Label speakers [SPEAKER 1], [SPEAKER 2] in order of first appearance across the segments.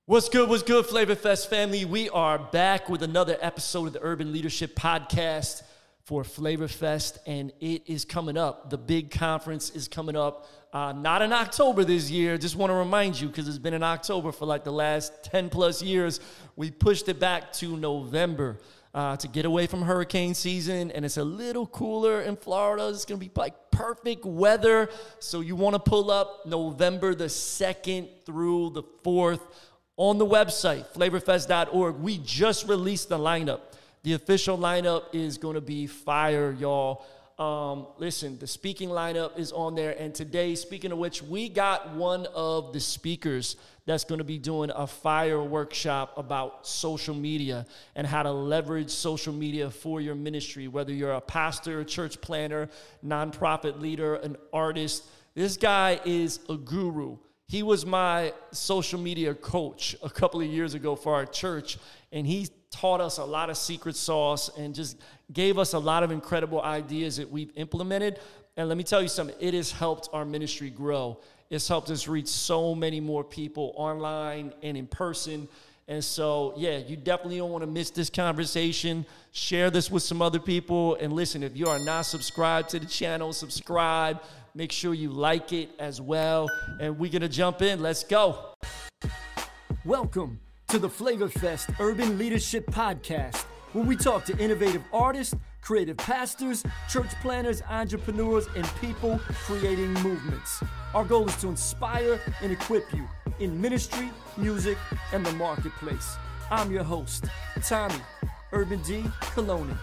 [SPEAKER 1] What's good, Flavor Fest family? We are back with another episode of the Urban Leadership Podcast for Flavor Fest, and it is coming up. The big conference is coming up, not in October this year. Just want to remind you, because it's been in October for like the last 10 plus years. We pushed it back to November to get away from hurricane season, and it's a little cooler in Florida. It's going to be like perfect weather, so you want to pull up November the 2nd through the 4th. On the website, flavorfest.org, we just released the lineup. The official lineup is going to be fire, y'all. Listen, the speaking lineup is on there. And today, speaking of which, we got one of the speakers that's going to be doing a fire workshop about social media and how to leverage social media for your ministry, whether you're a pastor, church planner, nonprofit leader, an artist. This guy is a guru. He was my social media coach a couple of years ago for our church, and he taught us a lot of secret sauce and just gave us a lot of incredible ideas that we've implemented. And let me tell you something, it has helped our ministry grow. It's helped us reach so many more people online and in person. And so, yeah, you definitely don't want to miss this conversation. Share this with some other people. And listen, if you are not subscribed to the channel, subscribe. Make sure you like it as well. And we're going to jump in. Let's go. Welcome to the Flavor Fest Urban Leadership Podcast, where we talk to innovative artists, creative pastors, church planners, entrepreneurs, and people creating movements. Our goal is to inspire and equip you in ministry, music, and the marketplace. I'm your host, Tommy Urban D. Coloni.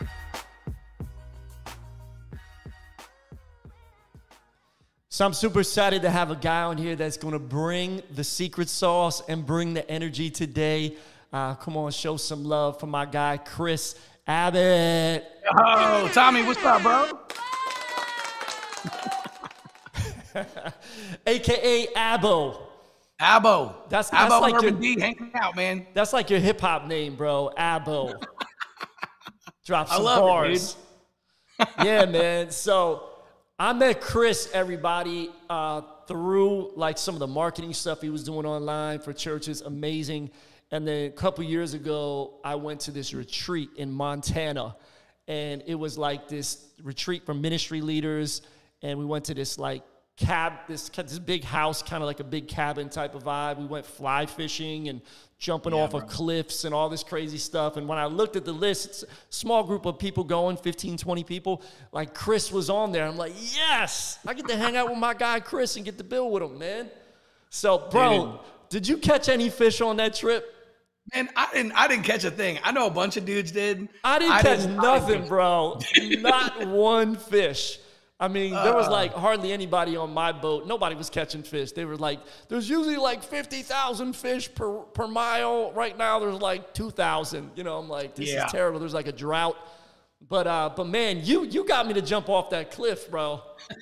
[SPEAKER 1] So I'm super excited to have a guy on here that's going to bring the secret sauce and bring the energy today. Come on, show some love for my guy, Chris Abbott.
[SPEAKER 2] Oh, Tommy, what's up, bro?
[SPEAKER 1] AKA Abbo.
[SPEAKER 2] Abbo.
[SPEAKER 1] That's
[SPEAKER 2] Abbo
[SPEAKER 1] like
[SPEAKER 2] Urban D hanging out, man.
[SPEAKER 1] That's like your hip hop name, bro. Abbo. Drop some
[SPEAKER 2] I love
[SPEAKER 1] bars.
[SPEAKER 2] It, dude.
[SPEAKER 1] Yeah, man. So I met Chris, everybody, through like some of the marketing stuff he was doing online for churches. Amazing. And then a couple years ago, I went to this retreat in Montana, and it was like this retreat for ministry leaders. And we went to this like this big house, kind of like a big cabin type of vibe. We went fly fishing and jumping off of cliffs and all this crazy stuff. And when I looked at the list, it's a small group of people going, 15, 20 people. Like Chris was on there. I'm like, yes, I get to hang out with my guy Chris and get the bill with him, man. So, bro, did you catch any fish on that trip?
[SPEAKER 2] Man, I didn't catch a thing. I know a bunch of dudes did.
[SPEAKER 1] I didn't catch nothing, bro. Not one fish. I mean, there was like hardly anybody on my boat. Nobody was catching fish. They were like, there's usually like 50,000 fish per mile. Right now, there's like 2,000. You know, I'm like, this is terrible. There's like a drought. But man, you got me to jump off that cliff, bro.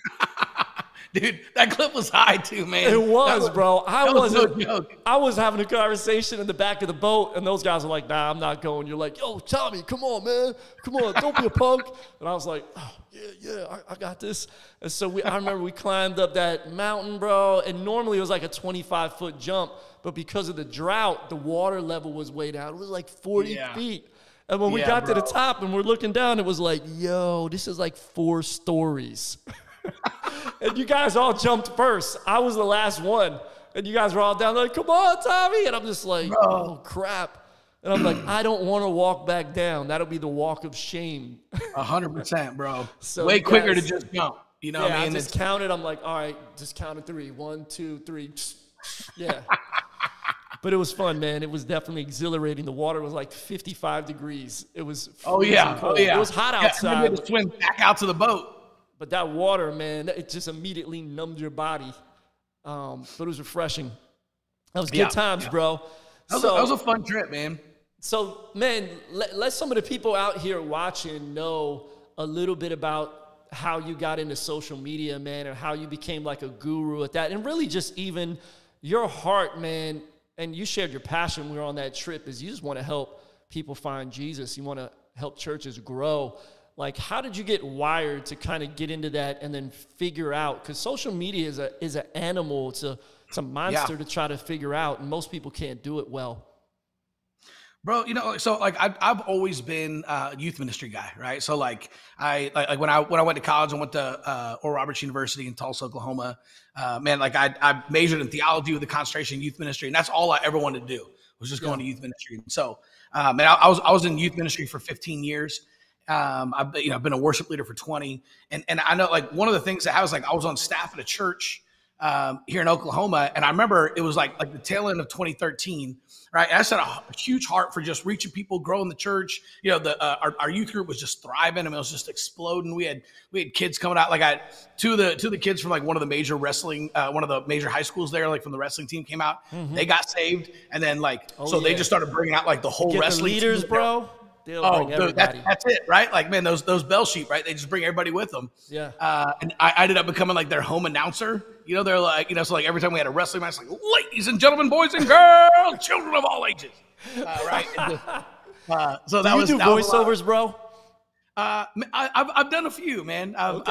[SPEAKER 2] Dude, that cliff was high too, man.
[SPEAKER 1] It was, bro. I was having a conversation in the back of the boat, and those guys were like, nah, I'm not going. You're like, yo, Tommy, come on, man. Come on, don't be a punk. And I was like, oh, yeah, I got this. And so I remember we climbed up that mountain, bro, and normally it was like a 25-foot jump, but because of the drought, the water level was way down. It was like 40 feet. And when we got to the top and we're looking down, it was like, yo, this is like 4 stories. And you guys all jumped first. I was the last one. And you guys were all down like, come on, Tommy. And I'm just like, oh, crap. And I'm like, I don't want to walk back down. That'll be the walk of shame.
[SPEAKER 2] 100%, bro.
[SPEAKER 1] So
[SPEAKER 2] way quicker to just jump. You know what I mean?
[SPEAKER 1] I just counted. I'm like, all right, just counted 3. 1, 2, 3. Yeah. But it was fun, man. It was definitely exhilarating. The water was like 55 degrees. It was cold. It was hot outside.
[SPEAKER 2] You had to swim back out to the boat.
[SPEAKER 1] But that water, man, it just immediately numbed your body. But it was refreshing. That was good times, bro.
[SPEAKER 2] That was a fun trip, man.
[SPEAKER 1] So, man, let some of the people out here watching know a little bit about how you got into social media, man, and how you became like a guru at that. And really just even your heart, man, and you shared your passion when we were on that trip, is you just want to help people find Jesus. You want to help churches grow. Like, how did you get wired to kind of get into that and then figure out? Because social media is an animal. It's It's a monster to try to figure out, and most people can't do it well.
[SPEAKER 2] Bro, so like I've always been a youth ministry guy, right? So like when I went to college, I went to Oral Roberts University in Tulsa, Oklahoma. Man, like I majored in theology with a concentration in youth ministry, and that's all I ever wanted to do was just going to youth ministry. And so, man, I was in youth ministry for 15 years. I've been a worship leader for 20, and I know like one of the things that I was on staff at a church here in Oklahoma, and I remember it was like the tail end of 2013. Right. And I set a huge heart for just reaching people, growing the church. Our youth group was just thriving. I mean, it was just exploding. We had kids coming out. Like two of the kids from like one of the major wrestling, one of the major high schools there, like from the wrestling team came out. Mm-hmm. They got saved. And then they just started bringing out like the whole wrestling
[SPEAKER 1] leaders,
[SPEAKER 2] team.
[SPEAKER 1] Bro.
[SPEAKER 2] Dude, that's it, right? Like, man, those bell sheep, right? They just bring everybody with them.
[SPEAKER 1] Yeah.
[SPEAKER 2] And I ended up becoming like their home announcer. They're like, so like every time we had a wrestling match, like, ladies and gentlemen, boys and girls, children of all ages, right? So that was.
[SPEAKER 1] Do you do voiceovers, bro?
[SPEAKER 2] I've done a few, man. I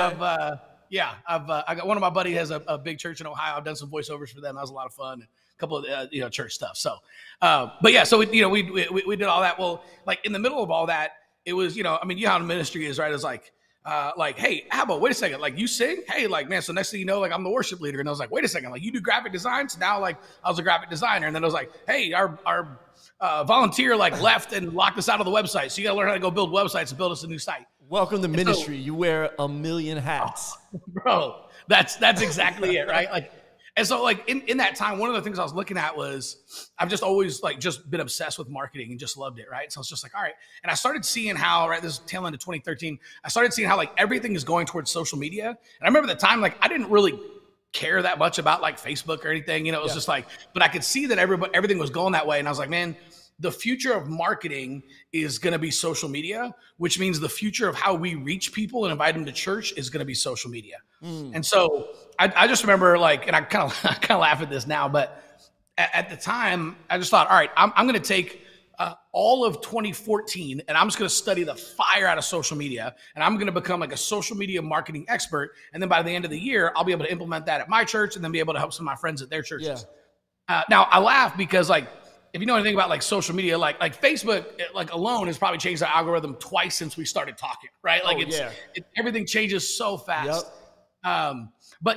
[SPEAKER 2] got one of my buddies has a big church in Ohio. I've done some voiceovers for them. That was a lot of fun. A couple of church stuff. So, but yeah, so we did all that. Well, like in the middle of all that, it was you know how ministry is, right? It's like, hey, Abba, wait a second, like you sing? Hey, like man, so next thing you know, like I'm the worship leader, and I was like, wait a second, like you do graphic design? So now like I was a graphic designer, and then I was like, hey, our volunteer like left and locked us out of the website, so you got to learn how to go build websites and build us a new site.
[SPEAKER 1] Welcome to ministry. You wear a million hats,
[SPEAKER 2] bro. That's exactly it, right? Like. And so like in that time, one of the things I was looking at was I've just always like just been obsessed with marketing and just loved it. Right. So it's just like, all right. And I started seeing how, right, this is tail end of 2013. I started seeing how like everything is going towards social media. And I remember the time, like I didn't really care that much about like Facebook or anything, it was just like, but I could see that everything was going that way. And I was like, man, the future of marketing is going to be social media, which means the future of how we reach people and invite them to church is going to be social media. And so I just remember like, and I kind of laugh at this now, but at the time I just thought, all right, I'm going to take all of 2014 and I'm just going to study the fire out of social media, and I'm going to become like a social media marketing expert. And then by the end of the year, I'll be able to implement that at my church and then be able to help some of my friends at their churches. Yeah. Now I laugh because like, if you know anything about like social media, like Facebook, like alone has probably changed the algorithm twice since we started talking, right? Like everything changes so fast. Yep. But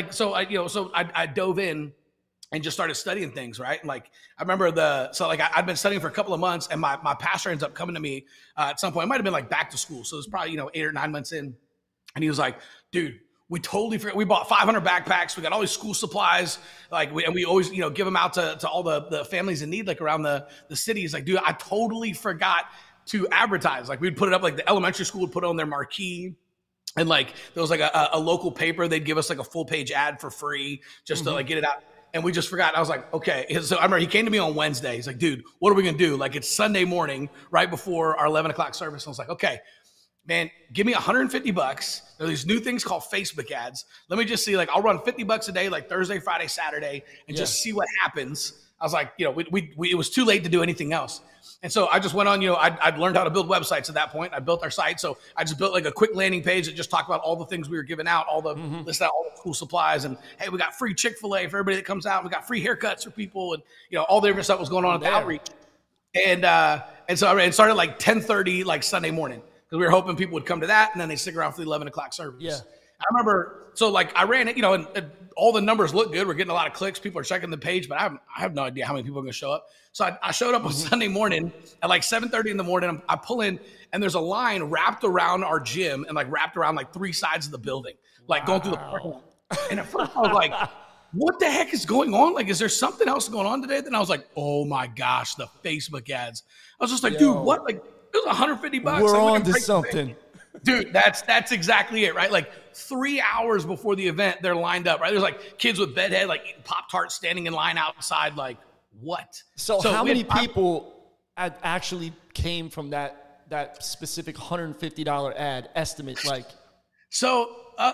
[SPEAKER 2] I dove in and just started studying things, right? And like I remember I'd been studying for a couple of months, and my pastor ends up coming to me at some point. It might have been like back to school, so it was probably 8 or 9 months in, and he was like, "Dude, we totally forgot. We bought 500 backpacks. We got all these school supplies. We always, give them out to all the families in need, like around the cities. Like, dude, I totally forgot to advertise. Like we'd put it up, like the elementary school would put it on their marquee. And like, there was like a local paper. They'd give us like a full page ad for free just to like get it out. And we just forgot. I was like, okay. So I remember he came to me on Wednesday. He's like, dude, what are we going to do? Like it's Sunday morning, right before our 11 o'clock service. And I was like, okay, man, give me $150. There are these new things called Facebook ads. Let me just see, like, I'll run $50 a day, like Thursday, Friday, Saturday, and just see what happens. I was like, it was too late to do anything else. And so I just went on, I'd learned how to build websites at that point. I built our site. So I just built like a quick landing page that just talked about all the things we were giving out, list out all the cool supplies. And hey, we got free Chick-fil-A for everybody that comes out. We got free haircuts for people. And, all the different stuff was going on at the outreach. And so I started like 10:30, like Sunday morning. Because we were hoping people would come to that, and then they stick around for the 11 o'clock service. Yeah. I remember, so like I ran it, and all the numbers look good. We're getting a lot of clicks. People are checking the page, but I have no idea how many people are going to show up. So I showed up on Sunday morning at like 7:30 in the morning. I pull in, and there's a line wrapped around our gym and like wrapped around like 3 sides of the building, like going through the parking lot. And at first I was like, what the heck is going on? Like, is there something else going on today? Then I was like, oh my gosh, the Facebook ads. I was just like, dude, what? Like, it was $150.
[SPEAKER 1] We're on to something.
[SPEAKER 2] Dude, that's exactly it, right? Like 3 hours before the event, they're lined up, right? There's like kids with bedhead, like eating Pop-Tarts standing in line outside, like what?
[SPEAKER 1] So how many people actually came from that specific $150 ad estimate? Like,
[SPEAKER 2] so,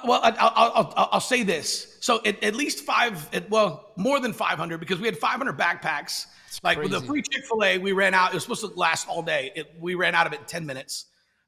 [SPEAKER 2] I'll say this. So at least more than 500, because we had 500 backpacks. Like with the free Chick-fil-A, we ran out. It was supposed to last all day. We ran out of it in 10 minutes.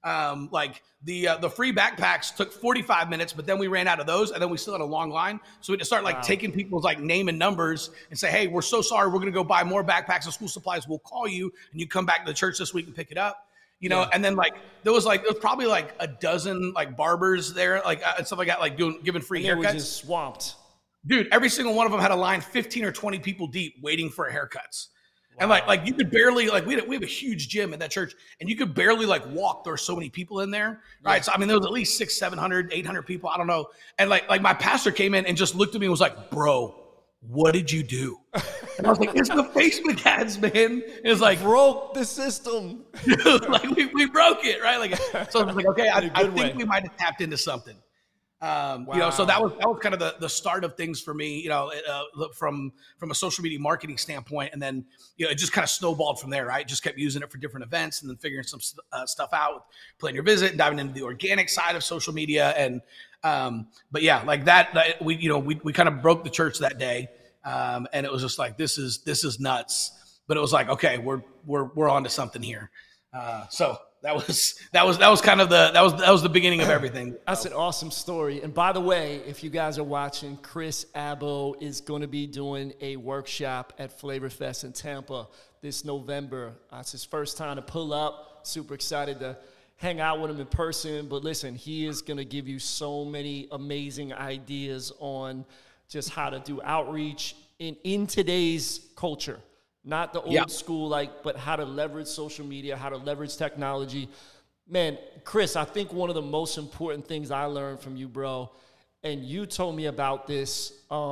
[SPEAKER 2] Like the free backpacks took 45 minutes, but then we ran out of those, and then we still had a long line. So we had to start like taking people's like name and numbers and say, hey, we're so sorry, we're going to go buy more backpacks and school supplies. We'll call you, and you come back to the church this week and pick it up. You know, and then like there was probably like a dozen like barbers there, like and stuff like that, like giving free haircuts.
[SPEAKER 1] It was just swamped.
[SPEAKER 2] Dude, every single one of them had a line 15 or 20 people deep waiting for haircuts. Wow. And like you could barely, like we have a huge gym at that church, and you could barely like walk. There were so many people in there, right? Yeah. So I mean, there was at least 600, 700, 800 people. I don't know. And like my pastor came in and just looked at me and was like, "Bro, what did you do?" And I was like, "It's the Facebook ads, man." It was like
[SPEAKER 1] broke the system.
[SPEAKER 2] Dude, like we broke it, right? Like so, I was like, okay, I think we might have tapped into something. Wow. You know, so that was kind of the start of things for me, you know, from a social media marketing standpoint. And then, you know, it just kind of snowballed from there, right? Just kept using it for different events and then figuring some stuff out with Plan Your Visit, diving into the organic side of social media. And, but yeah, like that we kind of broke the church that day. And it was just like, this is nuts, but it was like, okay, we're on to something here. So that was kind of the beginning of everything.
[SPEAKER 1] That's an awesome story. And by the way, if you guys are watching, Chris Abbo is going to be doing a workshop at Flavor Fest in Tampa this November. It's his first time to pull up. Super excited to hang out with him in person. But listen, he is going to give you so many amazing ideas on just how to do outreach in today's culture. Not the old school, but how to leverage social media, how to leverage technology. Man, Chris, I think one of the most important things I learned from you, bro, and you told me about this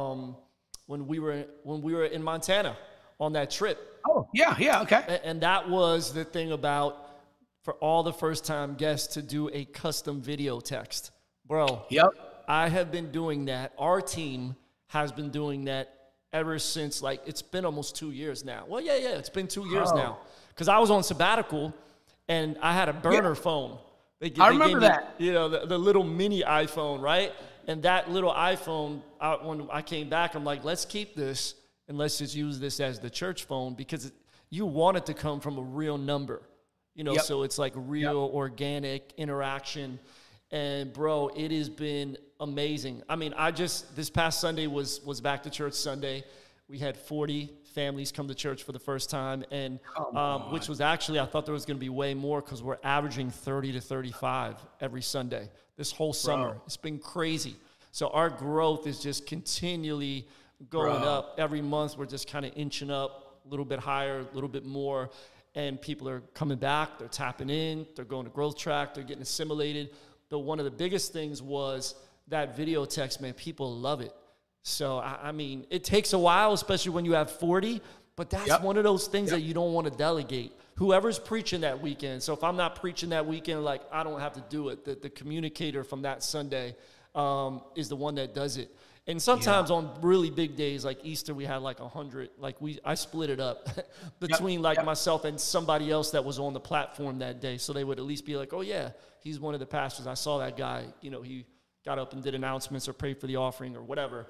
[SPEAKER 1] when we were in Montana on that trip.
[SPEAKER 2] Oh, yeah, okay.
[SPEAKER 1] And that was the thing about, for all the first-time guests, to do a custom video text. Bro, I have been doing that. Our team has been doing that ever since, it's been almost 2 years now. Well, yeah, it's been 2 years now. Because I was on sabbatical, and I had a burner phone.
[SPEAKER 2] I remember that.
[SPEAKER 1] You know, the little mini iPhone, right? And that little iPhone, when I came back, I'm like, let's keep this, and let's just use this as the church phone, because you want it to come from a real number. You know, so it's like real organic interaction. And, bro, it has been amazing. I mean, this past Sunday was back to church Sunday. We had 40 families come to church for the first time, and which was actually, I thought there was going to be way more, because we're averaging 30 to 35 every Sunday this whole summer. Bro. It's been crazy. So our growth is just continually going up. Every month we're just kind of inching up a little bit higher, a little bit more, and people are coming back. They're tapping in. They're going to growth track. They're getting assimilated. But one of the biggest things was that video text, man. People love it. So, I mean, it takes a while, especially when you have 40, but that's one of those things that you don't want to delegate. Whoever's preaching that weekend. So if I'm not preaching that weekend, I don't have to do it. The communicator from that Sunday is the one that does it. And sometimes on really big days like Easter, we had 100. I split it up between myself and somebody else that was on the platform that day. So they would at least be like, oh, yeah, he's one of the pastors. I saw that guy. You know, he got up and did announcements or prayed for the offering or whatever.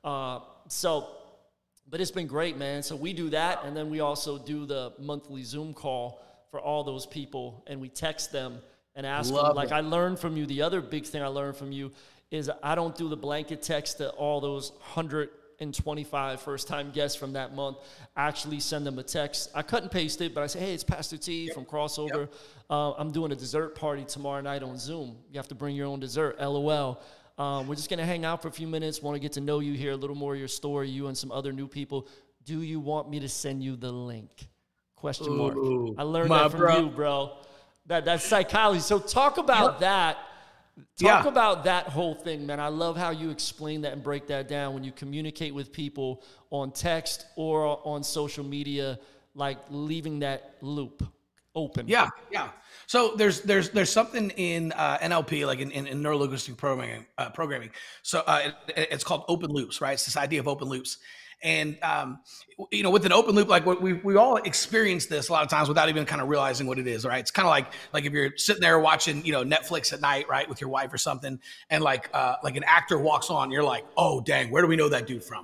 [SPEAKER 1] But it's been great, man. So we do that, and then we also do the monthly Zoom call for all those people, and we text them and ask them. I learned from you, the other big thing I learned from you is I don't do the blanket text to all those 125 first-time guests from that month. I actually send them a text. I cut and paste it, but I say, hey, it's Pastor T from Crossover. I'm doing a dessert party tomorrow night on Zoom. You have to bring your own dessert, LOL. We're just going to hang out for a few minutes, want to get to know you, hear a little more of your story, you and some other new people. Do you want me to send you the link? Question mark. I learned that from you, bro. That's psychology. So talk about that. Talk about that whole thing, man. I love how you explain that and break that down when you communicate with people on text or on social media, leaving that loop open.
[SPEAKER 2] Yeah. So there's something in NLP, in neuro-linguistic programming. So it's called open loops, right? It's this idea of open loops. And, with an open loop, we all experience this a lot of times without even kind of realizing what it is, right? It's kind of like if you're sitting there watching, Netflix at night, right, with your wife or something, and like an actor walks on, you're like, oh, dang, where do we know that dude from?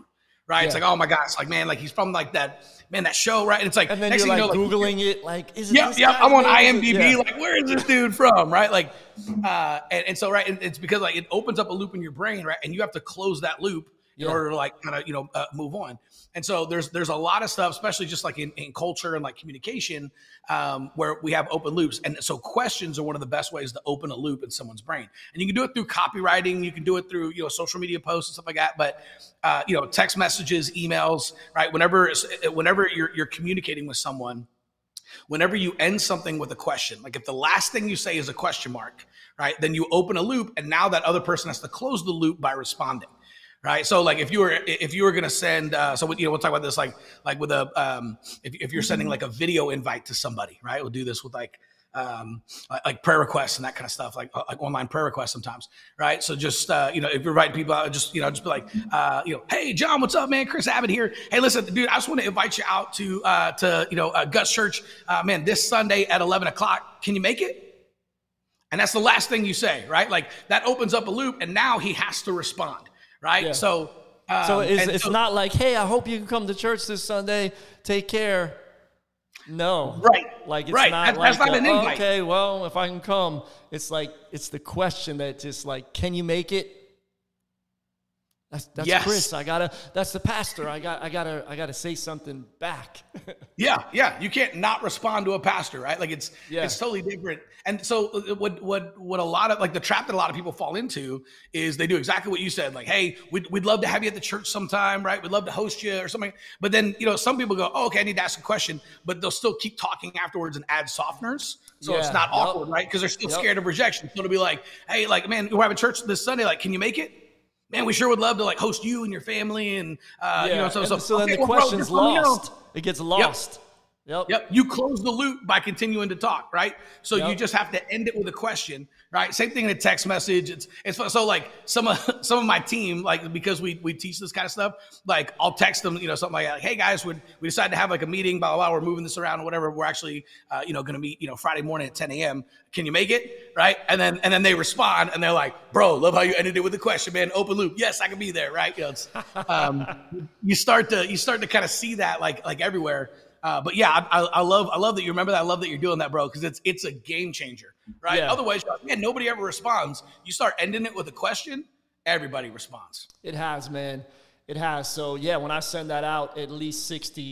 [SPEAKER 2] right? It's like, oh my gosh, like, man, like he's from like that show, right? And it's like,
[SPEAKER 1] and then
[SPEAKER 2] next
[SPEAKER 1] you're
[SPEAKER 2] thing
[SPEAKER 1] like
[SPEAKER 2] you know,
[SPEAKER 1] Googling it, like, is it
[SPEAKER 2] yeah,
[SPEAKER 1] this
[SPEAKER 2] yeah,
[SPEAKER 1] guy's
[SPEAKER 2] I'm on
[SPEAKER 1] name?
[SPEAKER 2] IMDb, like, where is this dude from, right? Like, and so, right, and it's because like it opens up a loop in your brain, right? And you have to close that loop in order to like kind of move on. And so there's a lot of stuff, especially just like in culture and like communication, where we have open loops. And so questions are one of the best ways to open a loop in someone's brain. And you can do it through copywriting, you can do it through social media posts and stuff like that. But text messages, emails, right? Whenever you're communicating with someone, whenever you end something with a question, like if the last thing you say is a question mark, right? Then you open a loop, and now that other person has to close the loop by responding. Right. So like if you were going to send, we'll talk about this, like with if you're sending like a video invite to somebody, right? We'll do this with like prayer requests and that kind of stuff, like online prayer requests sometimes. Right. So just, if you're inviting people out, just be like, hey, John, what's up, man? Chris Abbott here. Hey, listen, dude, I just want to invite you out to Guts Church, man, this Sunday at 11 o'clock. Can you make it? And that's the last thing you say, right? Like that opens up a loop, and now he has to respond. Right. Yeah. So
[SPEAKER 1] it's not like, hey, I hope you can come to church this Sunday. Take care. No.
[SPEAKER 2] Right.
[SPEAKER 1] Like, it's
[SPEAKER 2] right.
[SPEAKER 1] not
[SPEAKER 2] that's not an invite.
[SPEAKER 1] Okay, well, if I can come, it's like, it's the question that just like, can you make it? That's yes. Chris. That's the pastor. I gotta say something back.
[SPEAKER 2] Yeah. You can't not respond to a pastor, right? Like it's totally different. And so what a lot of like the trap that a lot of people fall into is they do exactly what you said. Like, hey, we'd love to have you at the church sometime, right? We'd love to host you or something. But then, some people go, oh, okay, I need to ask a question, but they'll still keep talking afterwards and add softeners. So it's not awkward, right? Because they're still scared of rejection. So it'll be like, hey, like, man, we're having church this Sunday. Like, can you make it? Man, we sure would love to like host you and your family, and
[SPEAKER 1] so then the question's lost. It gets lost. Yep.
[SPEAKER 2] You close the loop by continuing to talk, right? So you just have to end it with a question, right? Same thing in a text message. It's so like some of my team, like because we teach this kind of stuff, like I'll text them, something like, hey guys, we decided to have like a meeting, blah blah blah. We're moving this around or whatever. We're actually going to meet Friday morning at 10 a.m. Can you make it? Right? And then they respond and they're like, bro, love how you ended it with a question, man. Open loop. Yes, I can be there, right? You start to kind of see that like everywhere. But yeah, I love that you remember that. I love that you're doing that, bro, because it's a game changer, right? Yeah. Otherwise, nobody ever responds. You start ending it with a question, everybody responds.
[SPEAKER 1] It has, man. It has. So yeah, when I send that out, at least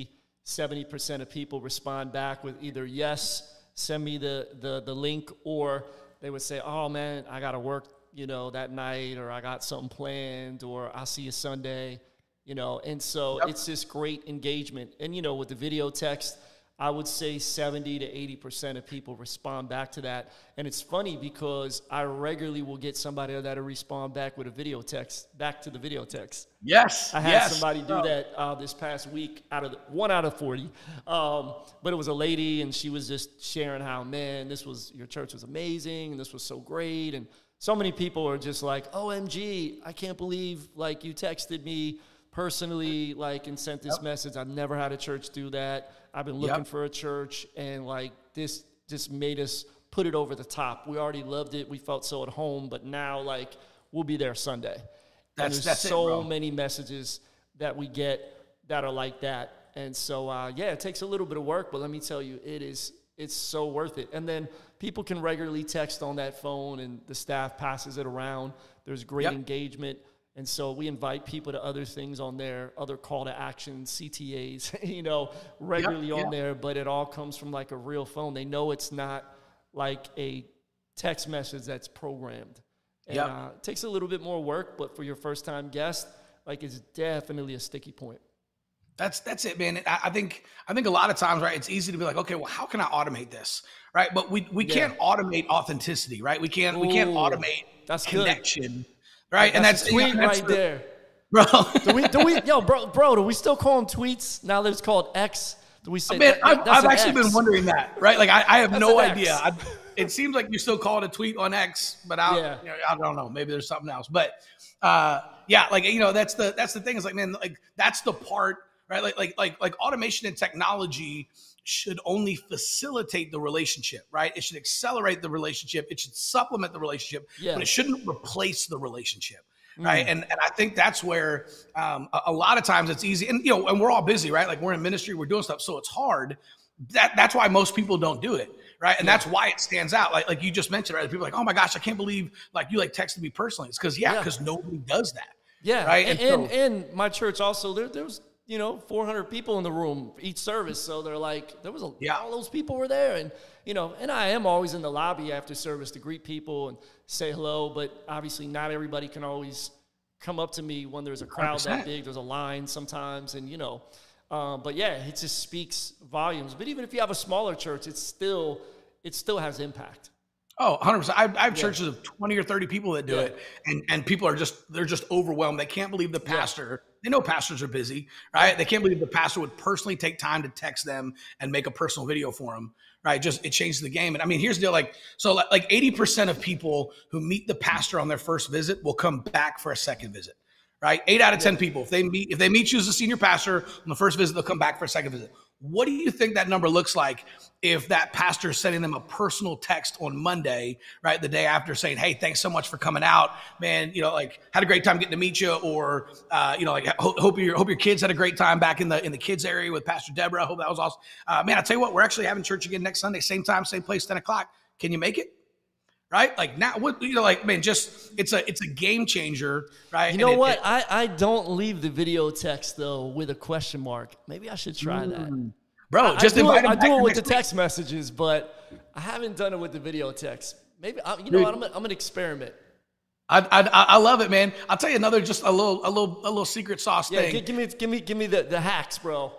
[SPEAKER 1] 60-70% of people respond back with either yes, send me the link, or they would say, oh man, I got to work, that night, or I got something planned, or I'll see you Sunday. And so it's this great engagement. And, with the video text, I would say 70 to 80% of people respond back to that. And it's funny because I regularly will get somebody that'll respond back with a video text, back to the video text.
[SPEAKER 2] Yes.
[SPEAKER 1] I had somebody do that this past week, one out of 40. But it was a lady, and she was just sharing how, man, your church was amazing, and this was so great. And so many people are just like, OMG, I can't believe, like, you texted me personally, like, and sent this message. I've never had a church do that. I've been looking for a church, and like this just made us put it over the top. We already loved it. We felt so at home, but now like we'll be there Sunday. There's so many messages that we get that are like that. And so, it takes a little bit of work, but let me tell you, it's so worth it. And then people can regularly text on that phone, and the staff passes it around. There's great engagement. And so we invite people to other things on there, other call to action, CTAs, regularly on there, but it all comes from like a real phone. They know it's not like a text message that's programmed. And it takes a little bit more work, but for your first time guest, like, it's definitely a sticky point.
[SPEAKER 2] That's it, man. I think a lot of times, right, it's easy to be like, okay, well, how can I automate this, right? But we can't automate authenticity, right? We can't automate connection. Good. Right, and that's
[SPEAKER 1] tweet right there,
[SPEAKER 2] bro.
[SPEAKER 1] do we still call them tweets now that it's called X? Do we say?
[SPEAKER 2] Man, I've actually been wondering that. Right, like I have no idea. It seems like you still call it a tweet on X, but I don't know. Maybe there's something else. But that's the thing. Is like, man, like that's the part, right? Like automation and technology should only facilitate the relationship, right? It should accelerate the relationship. It should supplement the relationship, but it shouldn't replace the relationship, right? And I think that's where a lot of times it's easy, and and we're all busy, right? Like we're in ministry, we're doing stuff, so it's hard. That's why most people don't do it, right? And that's why it stands out. Like you just mentioned, right? People are like, oh my gosh, I can't believe like you like texted me personally. It's because nobody does that.
[SPEAKER 1] Yeah,
[SPEAKER 2] right.
[SPEAKER 1] And my church also there was 400 people in the room each service, so they're like there was all those people were there, and and I am always in the lobby after service to greet people and say hello, but obviously not everybody can always come up to me when there's a crowd 100%. That big. There's a line sometimes, and but yeah, it just speaks volumes. But even if you have a smaller church, it still has impact.
[SPEAKER 2] Oh, 100%. I have churches of 20 or 30 people that do it, and people are they're just overwhelmed. They can't believe the pastor. They know pastors are busy, right? They can't believe the pastor would personally take time to text them and make a personal video for them, right? It changes the game. And I mean, here's the deal: like 80% of people who meet the pastor on their first visit will come back for a second visit, right? 8 out of 10 people, if they meet you as a senior pastor on the first visit, they'll come back for a second visit. What do you think that number looks like if that pastor is sending them a personal text on Monday, right, the day after, saying, hey, thanks so much for coming out, man, had a great time getting to meet you, or hope your kids had a great time back in the kids area with Pastor Deborah. I hope that was awesome. Man, I tell you what, we're actually having church again next Sunday, same time, same place, 10 o'clock. Can you make it? Right? Like now, it's a game changer, right?
[SPEAKER 1] You know what? I don't leave the video text though with a question mark. Maybe I should try that.
[SPEAKER 2] Bro,
[SPEAKER 1] I do it with the text messages, but I haven't done it with the video text. Maybe what? I'm gonna experiment.
[SPEAKER 2] I love it, man. I'll tell you another, just a little secret sauce thing.
[SPEAKER 1] Give me the hacks, bro.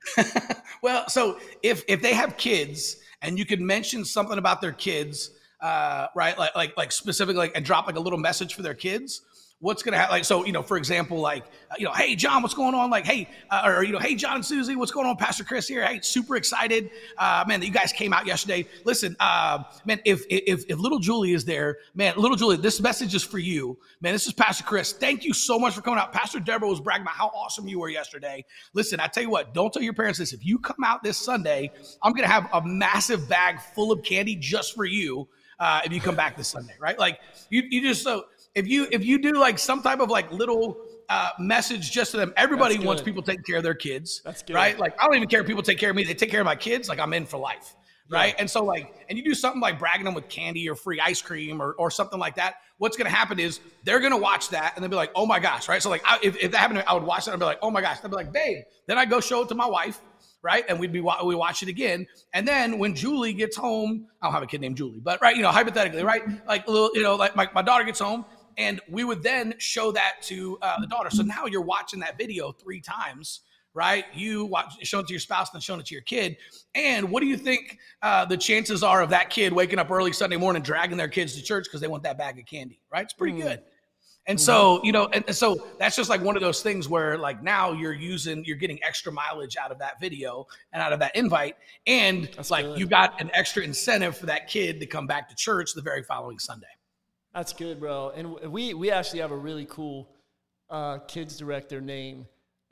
[SPEAKER 2] Well, so if they have kids and you could mention something about their kids, right? Like specifically, and drop like a little message for their kids. What's going to happen? Like, so, for example, hey, John, what's going on? Like, hey, hey, John and Susie, what's going on? Pastor Chris here. Hey, super excited, man, that you guys came out yesterday. Listen, man, if little Julie is there, man, little Julie, this message is for you, man. This is Pastor Chris. Thank you so much for coming out. Pastor Deborah was bragging about how awesome you were yesterday. Listen, I tell you what, don't tell your parents this. If you come out this Sunday, I'm going to have a massive bag full of candy just for you. If you come back this Sunday, right? Like you just, so if you do like some type of like little message just to them, everybody wants people taking care of their kids.
[SPEAKER 1] That's good.
[SPEAKER 2] Right? Like I don't even care if people take care of me. They take care of my kids. Like I'm in for life. Right. And so and you do something like bragging them with candy or free ice cream or something like that. What's going to happen is they're going to watch that and they'll be like, oh my gosh. Right. So like if that happened, I would watch that and be like, oh my gosh. They'll be like, babe. Then I go show it to my wife. Right. And we watch it again. And then when Julie gets home, I don't have a kid named Julie, but right. Hypothetically, right. Like, like my daughter gets home and we would then show that to the daughter. So now you're watching that video 3 times, right? You show it to your spouse and then showing it to your kid. And what do you think the chances are of that kid waking up early Sunday morning, dragging their kids to church because they want that bag of candy, right? It's pretty good. And so, and so that's just like one of those things where like now you're getting extra mileage out of that video and out of that invite. And it's like you got an extra incentive for that kid to come back to church the very following Sunday.
[SPEAKER 1] That's good, bro. And we actually have a really cool kids director name.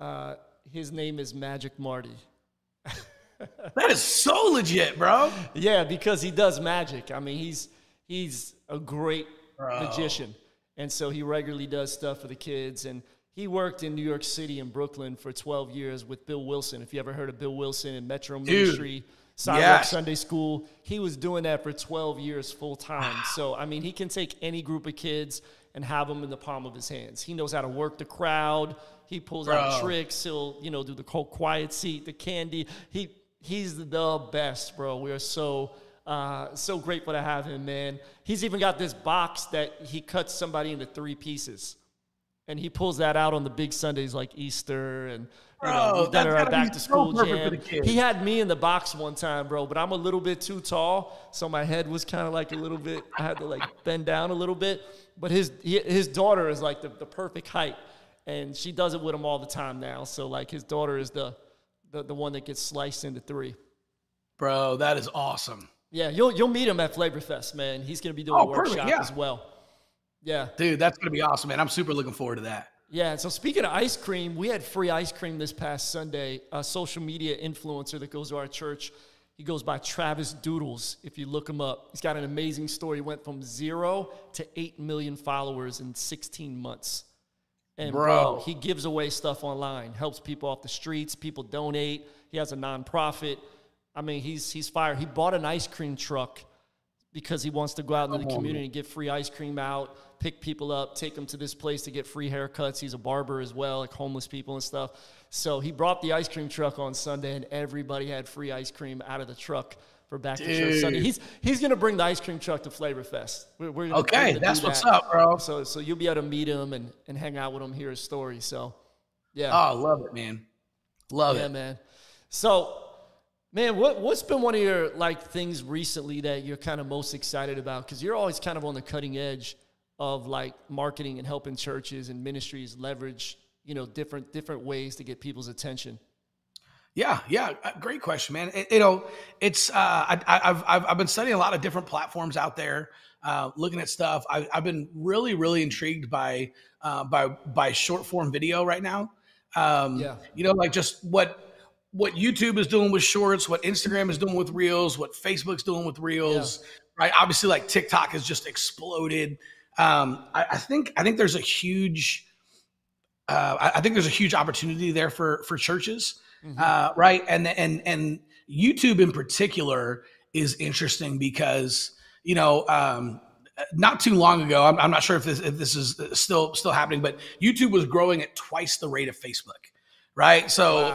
[SPEAKER 1] His name is Magic Marty.
[SPEAKER 2] That is so legit, bro.
[SPEAKER 1] Yeah, because he does magic. I mean, he's a great magician. And so he regularly does stuff for the kids. And he worked in New York City and Brooklyn for 12 years with Bill Wilson. If you ever heard of Bill Wilson and Metro Ministry, Sidewalk Sunday School, he was doing that for 12 years full time. Wow. So, I mean, he can take any group of kids and have them in the palm of his hands. He knows how to work the crowd. He pulls out tricks. He'll, do the whole quiet seat, the candy. He's the best, bro. We are so grateful to have him, man. He's even got this box that he cuts somebody into 3 pieces. And he pulls that out on the big Sundays like Easter and we've done our back to school jam. He had me in the box one time, bro, but I'm a little bit too tall, so my head was kind of like a little bit, I had to like bend down a little bit. But his daughter is like the perfect height, and she does it with him all the time now. So like his daughter is the one that gets sliced into 3.
[SPEAKER 2] Bro, that is awesome.
[SPEAKER 1] Yeah, you'll meet him at Flavor Fest, man. He's going to be doing a workshop as well. Yeah.
[SPEAKER 2] Dude, that's going to be awesome, man. I'm super looking forward to that.
[SPEAKER 1] Yeah, so speaking of ice cream, we had free ice cream this past Sunday. A social media influencer that goes to our church, he goes by Travis Doodles, if you look him up. He's got an amazing story. He went from 0 to 8 million followers in 16 months. And bro, he gives away stuff online, helps people off the streets, people donate. He has a nonprofit. I mean, he's fire. He bought an ice cream truck because he wants to go out into the community and get free ice cream out, pick people up, take them to this place to get free haircuts. He's a barber as well, like homeless people and stuff. So he brought the ice cream truck on Sunday, and everybody had free ice cream out of the truck for Back to Church Sunday. He's going to bring the ice cream truck to Flavor Fest. We're gonna
[SPEAKER 2] that's what's up, bro.
[SPEAKER 1] So you'll be able to meet him and hang out with him, hear his story. So, yeah.
[SPEAKER 2] Oh, love it, man. Love it.
[SPEAKER 1] Yeah, man. So, man, what's been one of your things recently that you're kind of most excited about? Because you're always kind of on the cutting edge of marketing and helping churches and ministries leverage, different ways to get people's attention.
[SPEAKER 2] Yeah. Great question, man. It's I've been studying a lot of different platforms out there, looking at stuff. I've been really, really intrigued by short form video right now. Just what YouTube is doing with shorts, what Instagram is doing with reels, what Facebook's doing with reels, right? Obviously, TikTok has just exploded. I think there's a huge, opportunity there for churches, right? And YouTube in particular is interesting because not too long ago, I'm not sure if this is still happening, but YouTube was growing at twice the rate of Facebook. Right.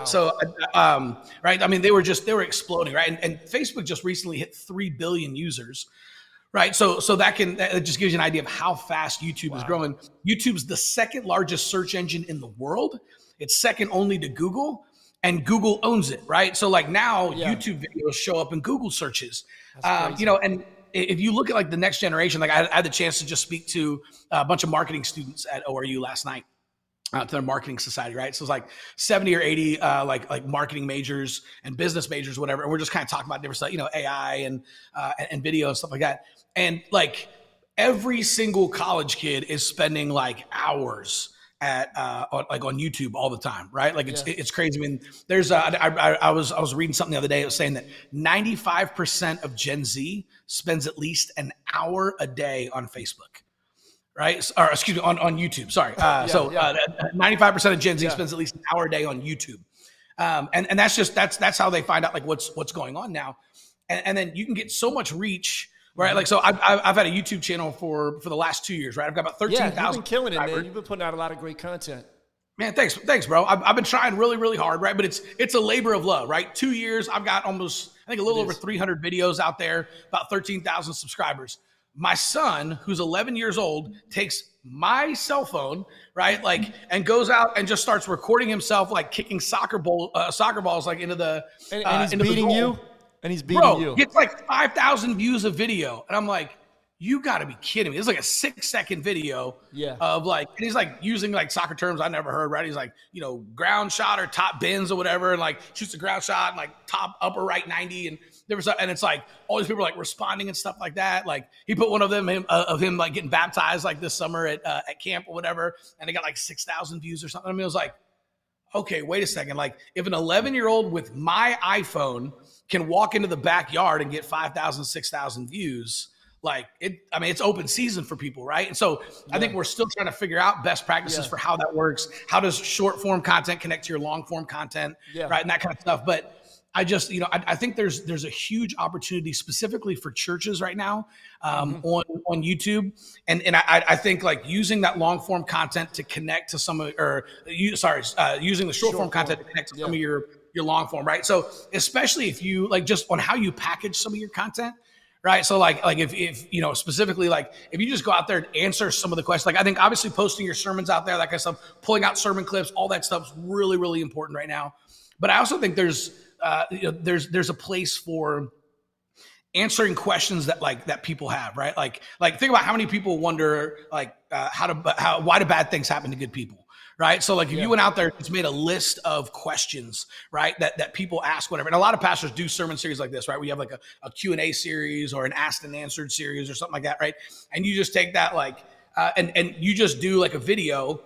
[SPEAKER 2] Right. I mean, they were exploding. Right. And Facebook just recently hit 3 billion users. Right. So that just gives you an idea of how fast YouTube is growing. YouTube's the second largest search engine in the world. It's second only to Google, and Google owns it. Right. So now YouTube videos show up in Google searches, and if you look at the next generation, I had the chance to just speak to a bunch of marketing students at ORU last night. To their marketing society, right? So it's 70 or 80 marketing majors and business majors, whatever. And we're just kind of talking about different stuff, AI and video and stuff like that. And every single college kid is spending hours at on YouTube all the time, right? It's crazy. I mean, there's I was reading something the other day. It was saying that 95% of Gen Z spends at least an hour a day on Facebook. Right? Or excuse me, on YouTube. Sorry. 95% of Gen Z spends at least an hour a day on YouTube. And that's how they find out what's going on now. And then you can get so much reach, right? So I've had a YouTube channel for the last 2 years, right? I've got about 13,000.
[SPEAKER 1] You've been killing it, man. You've been putting out a lot of great content.
[SPEAKER 2] Man, thanks, bro. I've been trying really, really hard, right? But it's a labor of love, right? 2 years, I've got almost, I think, a little over 300 videos out there, about 13,000 subscribers. My son, who's 11 years old, takes my cell phone, right, and goes out and just starts recording himself, kicking soccer balls, into the
[SPEAKER 1] and he's
[SPEAKER 2] into
[SPEAKER 1] beating
[SPEAKER 2] the goal.
[SPEAKER 1] you, and he's beating you.
[SPEAKER 2] Gets 5,000 views of video, and I'm like, you got to be kidding me! It's a 6-second video, of and he's using soccer terms I never heard, right? He's ground shot or top bins or whatever, and shoots a ground shot and top upper right 90 and. And it's all these people are responding and stuff like that. He put one of them of him getting baptized this summer at camp or whatever, and it got 6,000 views or something. I mean, it was okay, wait a second. If an 11-year-old with my iPhone can walk into the backyard and get 5,000, 6,000 views, it's open season for people, right? And so I think we're still trying to figure out best practices for how that works. How does short form content connect to your long form content, right? And that kind of stuff. But I just, I think there's a huge opportunity specifically for churches right now on YouTube. And I think using that long form content to connect to some of, using the short form content to connect to some of your long form, right? So especially if you just on how you package some of your content, right? So if specifically, if you just go out there and answer some of the questions, I think obviously posting your sermons out there, that kind of stuff, pulling out sermon clips, all that stuff's really, really important right now. But I also think there's a place for answering questions that people have, right? Think about how many people wonder why do bad things happen to good people, right? So if you went out there and just made a list of questions, right, that people ask, whatever. And a lot of pastors do sermon series like this, right? We have a Q&A series or an asked and answered series or something like that, right? And you just take that and you just do a video,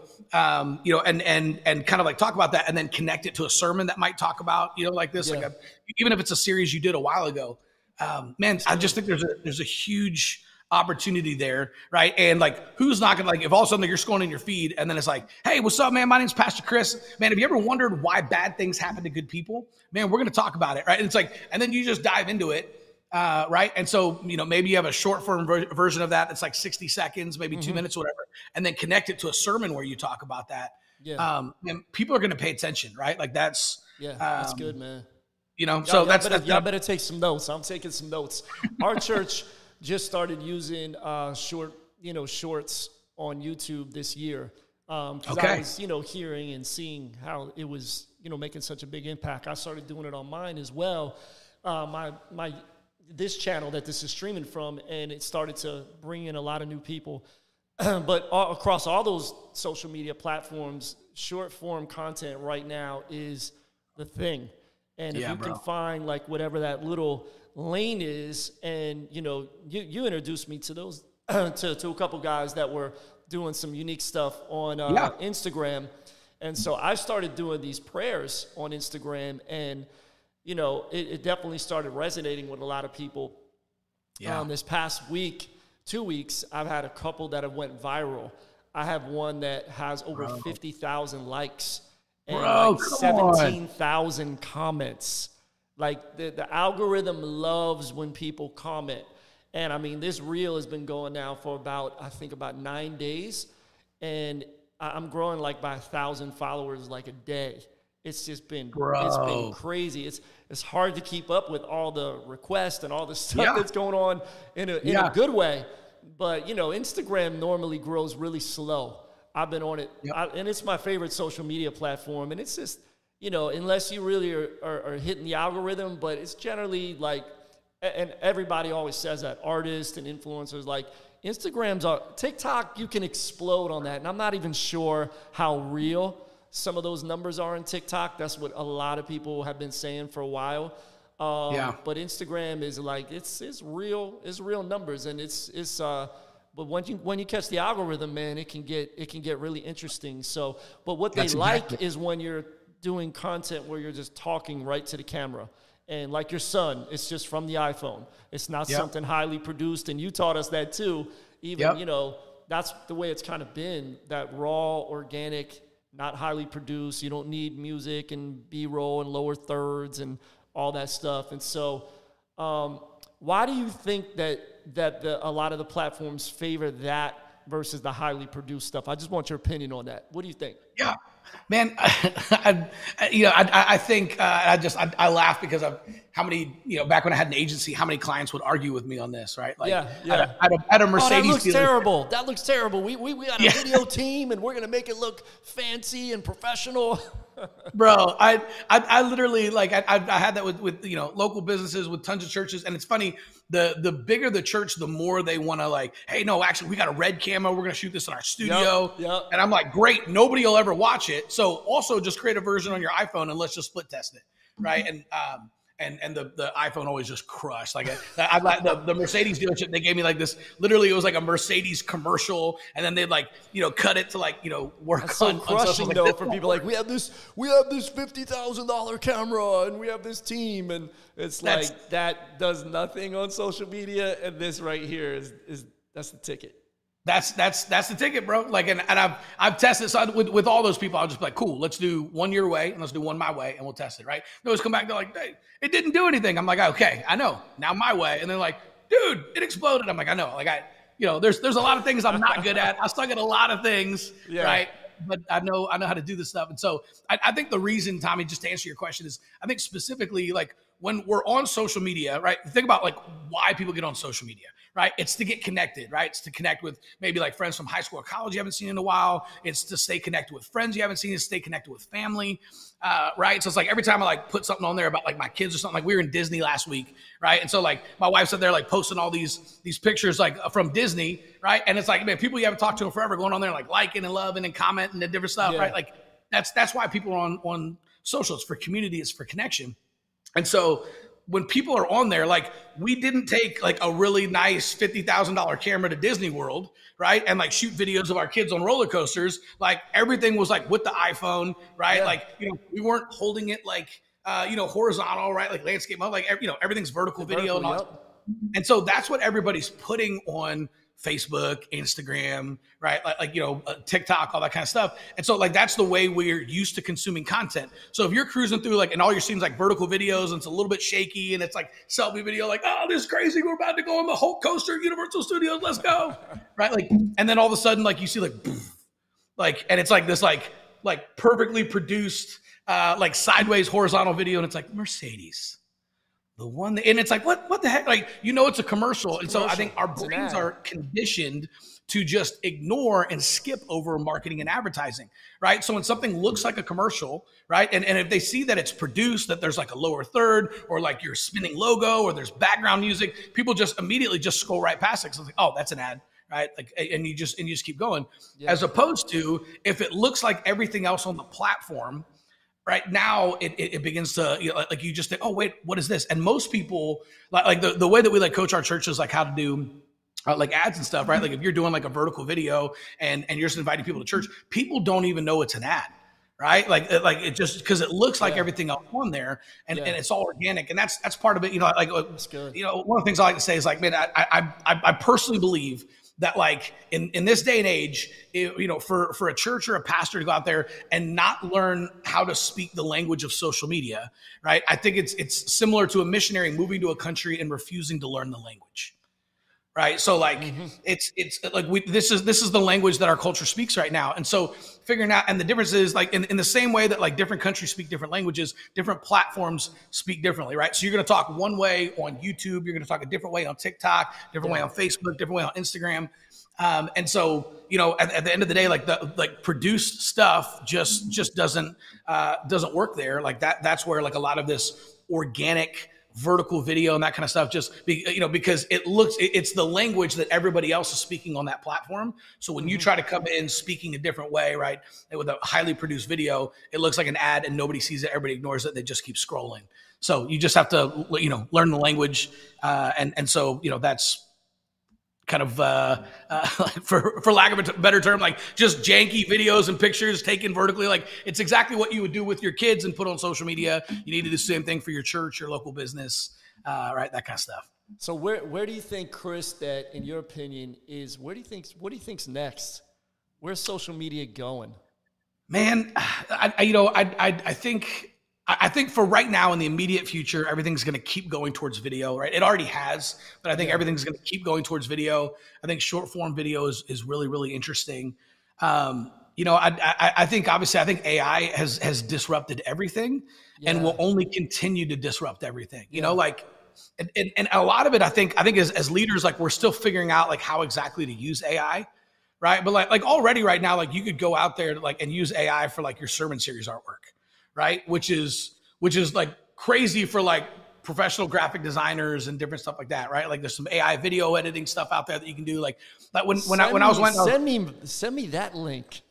[SPEAKER 2] and kind of talk about that and then connect it to a sermon that might talk about, this, even if it's a series you did a while ago, man, I just think there's a huge opportunity there, right? And like, who's not gonna, like, if all of a sudden you're scrolling in your feed and then it's like, hey, what's up, man? My name's Pastor Chris. Man, have you ever wondered why bad things happen to good people? Man, we're gonna talk about it, right? And it's like, and then you just dive into it, right? And so, maybe you have a short form version of that that's like 60 seconds, maybe 2 minutes, whatever, and then connect it to a sermon where you talk about that. Yeah. And people are gonna pay attention, right? Like that's
[SPEAKER 1] good, man.
[SPEAKER 2] So
[SPEAKER 1] y'all better take some notes. I'm taking some notes. Our church just started using shorts on YouTube this year. Because I was, hearing and seeing how it was, making such a big impact. I started doing it on mine as well. This channel that this is streaming from, and it started to bring in a lot of new people. But across all those social media platforms, short form content right now is the thing. And if you can find like whatever that little lane is, and you introduced me to those to a couple guys that were doing some unique stuff on Instagram, and so I started doing these prayers on Instagram, and it definitely started resonating with a lot of people. This past week, 2 weeks, I've had a couple that have went viral. I have one that has over 50,000 likes. And 17,000 comments. Like the algorithm loves when people comment. And I mean, this reel has been going now for about 9 days. And I'm growing like by 1,000 followers like a day. It's just been, it's been crazy. It's hard to keep up with all the requests and all the stuff that's going on in a good way. But, Instagram normally grows really slow. I've been on it, and it's my favorite social media platform. And it's just, unless you really are hitting the algorithm, but it's generally like, and everybody always says that, artists and influencers, like TikTok, you can explode on that. And I'm not even sure how real some of those numbers are in TikTok. That's what a lot of people have been saying for a while. But Instagram is like, it's real numbers, and but when you catch the algorithm, man, it can get really interesting. So, but what they like is when you're doing content where you're just talking right to the camera. And like your son, it's just from the iPhone. It's not something highly produced, and you taught us that too. Even, that's the way it's kind of been, that raw, organic, not highly produced. You don't need music and B-roll and lower thirds and all that stuff. And so why do you think that a lot of the platforms favor that versus the highly produced stuff? I just want your opinion on that. What do you think? Yeah,
[SPEAKER 2] man. I think I laugh because of how many, back when I had an agency, how many clients would argue with me on this, right? Like, at a Mercedes.
[SPEAKER 1] That looks terrible. That looks terrible. We got a video team, and we're gonna make it look fancy and professional.
[SPEAKER 2] Bro, I literally, like, I had that with local businesses, with tons of churches. And it's funny, the bigger the church, the more they want to, like, hey, no, actually we got a red camera, we're going to shoot this in our studio. Yep. And I'm like, great, nobody will ever watch it. So also just create a version on your iPhone and let's just split test it. Right. And the iPhone always just crushed. Like the Mercedes dealership, they gave me like this, literally it was like a Mercedes commercial, and then they'd like, cut it to like, work
[SPEAKER 1] That's on. So crushing on though for people like, we have this $50,000 camera and we have this team, and it's like that does nothing on social media, and this right here is that's the ticket.
[SPEAKER 2] That's the ticket, bro. Like, and I've tested. So with all those people, I'll just be like, cool, let's do one your way and let's do one my way, and we'll test it, right? They always come back, they're like, hey, it didn't do anything. I'm like, okay, I know, now my way. And they're like, dude, it exploded. I'm like, I know, like there's a lot of things I'm not good at. I suck at a lot of things, right? But I know how to do this stuff. And so I think the reason, Tommy, just to answer your question, is I think specifically like when we're on social media, right? Think about like why people get on social media, right? It's to get connected, right? It's to connect with maybe like friends from high school or college you haven't seen in a while. It's to stay connected with friends you haven't seen. It's to stay connected with family, right? So it's like every time I like put something on there about like my kids or something, like we were in Disney last week, right? And so like my wife's up there like posting all these pictures like from Disney, right? And it's like, man, people you haven't talked to in forever going on there like liking and loving and commenting and different stuff, right? Like that's why people are on social. It's for community. It's for connection. And so when people are on there, like we didn't take like a really nice $50,000 camera to Disney World, right? And like shoot videos of our kids on roller coasters. Like everything was like with the iPhone, right? Yeah. Like, we weren't holding it like, horizontal, right? Like landscape mode, like, everything's vertical video and all. And so that's what everybody's putting on Facebook, Instagram, right? TikTok, all that kind of stuff. And so like, that's the way we're used to consuming content. So if you're cruising through like, and all you're seeing is like vertical videos and it's a little bit shaky and it's like selfie video, like, oh, this is crazy. We're about to go on the Hulk coaster at Universal Studios. Let's go. Right. Like, and then all of a sudden, like you see like, poof, like, and it's like this, like perfectly produced, like sideways horizontal video. And it's like Mercedes. The one that, and it's like, what the heck? Like, it's a commercial. And so I think our brains are conditioned to just ignore and skip over marketing and advertising, right? So when something looks like a commercial, right? And if they see that it's produced, that there's like a lower third or like your spinning logo or there's background music, people just immediately just scroll right past it. So it's like, oh, that's an ad, right? Like, and you just keep going. Yeah. As opposed to if it looks like everything else on the platform, right now, it begins to, like you just think, oh, wait, what is this? And most people, like the way that we like coach our churches, like how to do like ads and stuff, right? Like if you're doing like a vertical video and you're just inviting people to church, people don't even know it's an ad, right? Like it just, because it looks like everything else on there and it's all organic. And that's part of it. That's good. One of the things I like to say is like, man, I personally believe that like in this day and age, for a church or a pastor to go out there and not learn how to speak the language of social media, right? I think it's similar to a missionary moving to a country and refusing to learn the language, right? So like it's like this is the language that our culture speaks right now, and so figuring out, and the difference is like in the same way that like different countries speak different languages, different platforms speak differently, right? So you're going to talk one way on YouTube, you're going to talk a different way on TikTok, different way on Facebook, different way on Instagram. And so, at the end of the day, like the produced stuff just doesn't work there. Like that's where like a lot of this organic vertical video and that kind of stuff because it's the language that everybody else is speaking on that platform. So when you try to come in speaking a different way, right, with a highly produced video, it looks like an ad and nobody sees it. Everybody ignores it. They just keep scrolling. So you just have to, learn the language. And so, that's kind of, for lack of a better term, like just janky videos and pictures taken vertically. Like it's exactly what you would do with your kids and put on social media. You need to do the same thing for your church, your local business, right? That kind of stuff.
[SPEAKER 1] So where do you think, Chris, that in your opinion what do you think's next? Where's social media going?
[SPEAKER 2] Man, I think for right now in the immediate future, everything's going to keep going towards video, right? It already has, but I think everything's going to keep going towards video. I think short form video is really, really interesting. I think AI has disrupted everything and will only continue to disrupt everything, and a lot of it, I think as leaders, like we're still figuring out like how exactly to use AI. Right. But like already right now, like you could go out there and use AI for like your sermon series artwork. Right. Which is like crazy for like professional graphic designers and different stuff like that. Right. Like there's some AI video editing stuff out there that you can do. Like when I was
[SPEAKER 1] send me that link.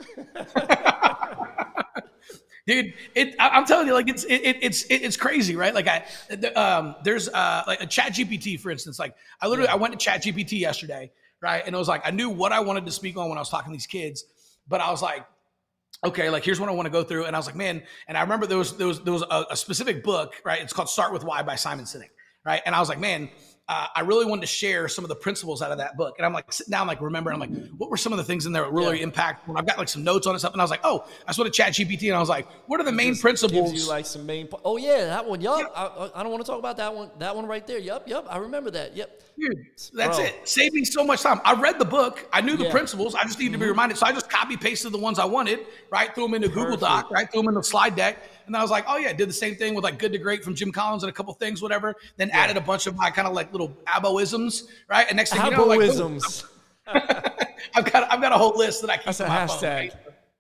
[SPEAKER 2] Dude, I'm telling you, like it's crazy, right? Like there's like a ChatGPT, for instance. Like I went to ChatGPT yesterday, right? And it was like I knew what I wanted to speak on when I was talking to these kids, but I was like, okay, like here's what I want to go through. And I was like, man, and I remember there was a specific book, right? It's called Start With Why by Simon Sinek, right? And I was like, man, I really wanted to share some of the principles out of that book. And I'm like sitting down, like remembering, I'm like, what were some of the things in there that really impactful? I've got like some notes on it, stuff. And I was like, oh, I just went to ChatGPT and I was like, what are the main principles?
[SPEAKER 1] Gives you like some main, oh yeah, that one. Yup. I don't want to talk about that one. That one right there. Yup. I remember that. Yep.
[SPEAKER 2] Dude, that's it. Saved me so much time. I read the book. I knew the principles. I just needed to be reminded. So I just copy pasted the ones I wanted, right? Threw them into Google Doc, right? Threw them into slide deck. And then I was like, oh yeah, did the same thing with like Good to Great from Jim Collins and a couple things, whatever. Then added a bunch of my kind of like little aboisms, right? And next thing you know, like, I've got a whole list that I keep.
[SPEAKER 1] That's a hashtag.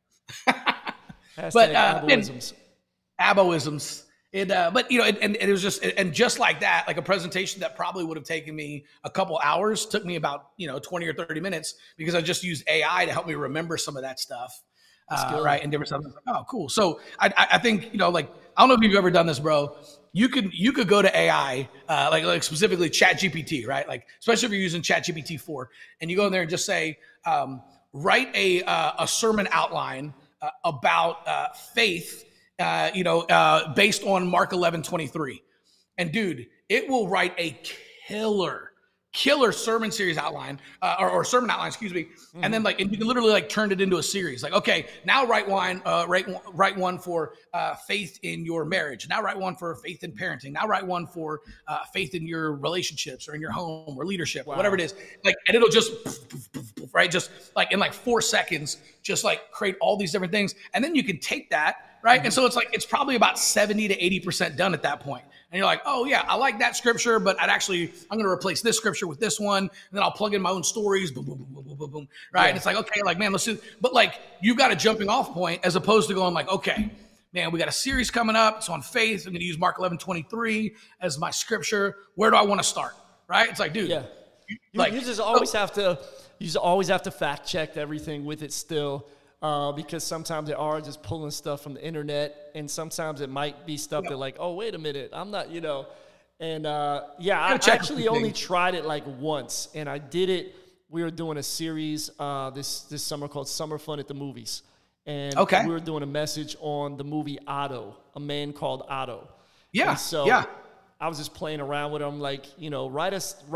[SPEAKER 2] But
[SPEAKER 1] aboisms.
[SPEAKER 2] Aboisms. But it was just like that, like a presentation that probably would have taken me a couple hours took me about 20 or 30 minutes because I just used AI to help me remember some of that stuff. Right. And different stuff. Like, oh, cool. So I think, like, I don't know if you've ever done this, bro. You could go to AI, like specifically ChatGPT, right? Like, especially if you're using ChatGPT 4 and you go in there and just say, write a sermon outline about faith, based on Mark 11:23. And dude, it will write a killer sermon series outline or sermon outline, excuse me. And then and you can literally turn it into a series. Like, okay, now write one for faith in your marriage. Now write one for faith in parenting. Now write one for faith in your relationships or in your home or leadership, or whatever it is. And it'll just, right? Just in 4 seconds, just create all these different things. And then you can take that, right? And so it's probably about 70 to 80% done at that point. And you're like, oh yeah, I like that scripture, but I'm going to replace this scripture with this one. And then I'll plug in my own stories, boom, boom, boom, boom, boom, boom. Right. Yeah. And it's okay, man, let's do, but you've got a jumping off point as opposed to going okay, man, we got a series coming up. It's on faith. I'm going to use Mark 11:23 as my scripture. Where do I want to start? Right. It's dude,
[SPEAKER 1] yeah. You just always have to fact check everything with it still. Because sometimes they are just pulling stuff from the internet, and sometimes it might be stuff that oh, wait a minute, I'm not, and I actually only tried it once, and I did it. We were doing a series this summer called Summer Fun at the Movies, and we were doing a message on the movie Otto, A Man Called Otto. Yeah. And so I was just playing around with them, write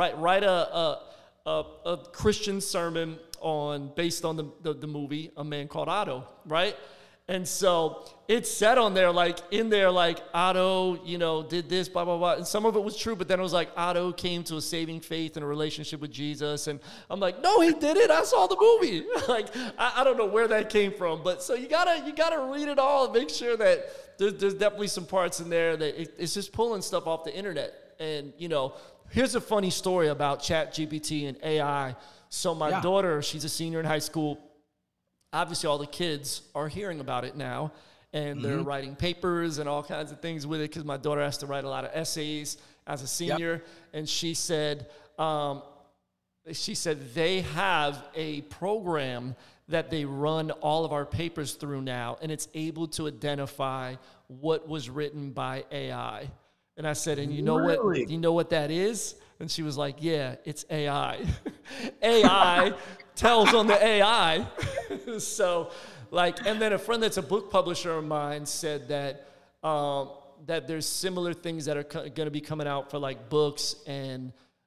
[SPEAKER 1] a Christian sermon based on the movie A Man Called Otto, right? And so it said on there, Otto, did this, blah, blah, blah. And some of it was true, but then it was Otto came to a saving faith and a relationship with Jesus. And I'm no, he didn't. I saw the movie. I don't know where that came from. But so you gotta read it all and make sure that there's definitely some parts in there that it's just pulling stuff off the internet. And, here's a funny story about ChatGPT and AI. So my daughter, she's a senior in high school. Obviously, all the kids are hearing about it now, and they're writing papers and all kinds of things with it because my daughter has to write a lot of essays as a senior. And she said they have a program that they run all of our papers through now, and it's able to identify what was written by AI. And I said, and you know what that is? And she was like, yeah, it's AI. AI tells on the AI. So, and then a friend that's a book publisher of mine said that that there's similar things that are going to be coming out for books and